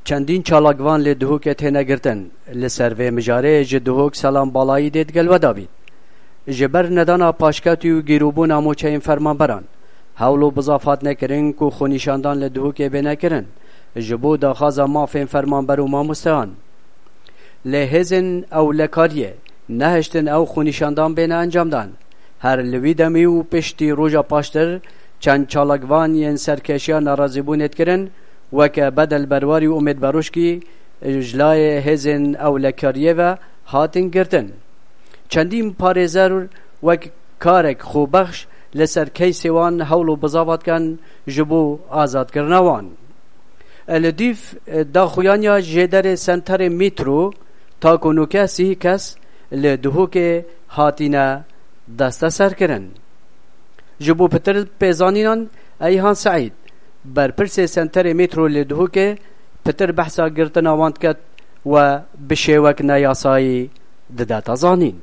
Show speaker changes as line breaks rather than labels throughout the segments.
چندین چالاکوان لی دهوک تینه گرتن لسر و مجاره جدهوک سلام بالایی دید گلوه بید. جبر ندانا پاشکتی و گیروبون اموچه این فرمان بران. هولو بضافات نکرن که خونیشاندان لی دهوک بینه کرن. جبو داخازا مافین فرمان برو ما مستهان. لهزن او لکاریه نهشتن او خونیشاندان بینه انجام دان. هر لوی دمی و پشتی روژا پاشتر چند چالاکوان ین سرکشیا نرازیبونت کرن وکه بدل برواری و امید بروشکی اجلای هزن او لکاریه و هاتن گرتن. چندین پارێزەر وەک کارێک خۆبەخش لەسەر کەیسێوان هەوڵ و بزاوات کەن ji بۆ ئازادکردنەوان. لە دیف داخویانیا ژێدەرێ سەنتەرێ میترۆ تا کۆنوکە سیهی کەس لە دهۆکێ هاتینە دەستەسەرکردن. ji بۆ پتر پێزانینان ئەیهان سەعید بەرپرسێ سەنتەرێ میترۆ لە دهۆکێ پتر بەحسا گرتنا وان دکەت و بشێوەک نەیاسایی دەداتە زانین.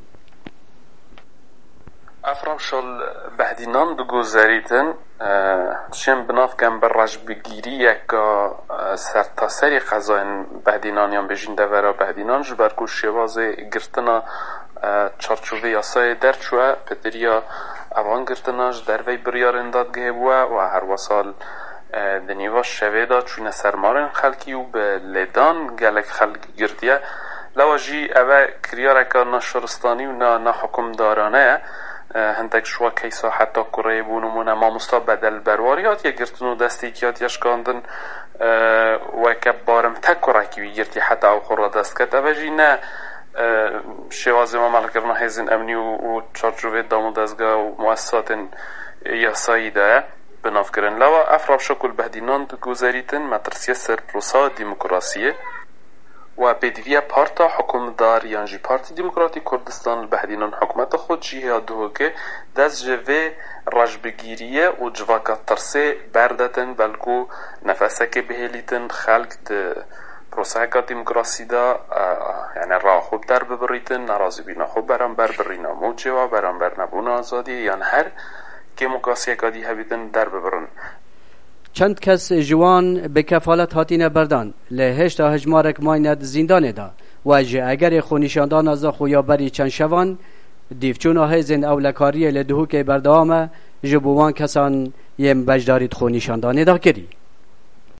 افرامشال بهدینان بگذاریدن چیم بناف کم بر رج بگیری یک سرتاسری قضاین بهدینانیان بجین دورا بهدینان جبرکو شواز گرتنا چارچوبه یاسای درچوه پدریا اوان گرتناش دروی بریارن دادگه بوه و هر وصال دنیواش شوه داد چون سرمارن خلکی و به لیدان گلک خلکی گردیه لواجی اوه کریارکا نشرستانی و نا حکم دارانه هندک شوا کیسا حتی کره بونمونه ما مستاب بدل برواریات یا گرتنو دستیکیات یشکاندن و که بارم تک کرکی ویگرتی حتی او خورا دست کت اوجی نه شوازی ما ملکرنا هزین امنی و چارچوبه دامو دستگاه و مؤسسات یاسایی ده بناف کرن لوا افراب شکل بهدینان گذاریتن مترسیه سر پروسا دیموکراسیه و بدویه پارتا حکومدار یانجی پارتی دموکراتی کردستان بهدینان حکومت خود جیه دوگه دست جوه رجبگیریه و جواکا ترسه بردتن بلکو نفسه که بهلیتن خلق ده پروسه که دموکراسی دا یعنی راه خوب در ببریتن نرازی بینا خوب برام بر برینا موجه و برام بر نبون آزادی یعنی هر که مکاسی که دی هبیتن در ببرن.
چند کس جوان به کفالت هاتینه بردان لهشت هجمارک مایند زندانه دا و اگر خونیشاندان از خویا بری چند شوان دیفچون هزین اولکاری لدهو که بردامه جبوان کسان یم بجدارید خونیشاندانه دا کری.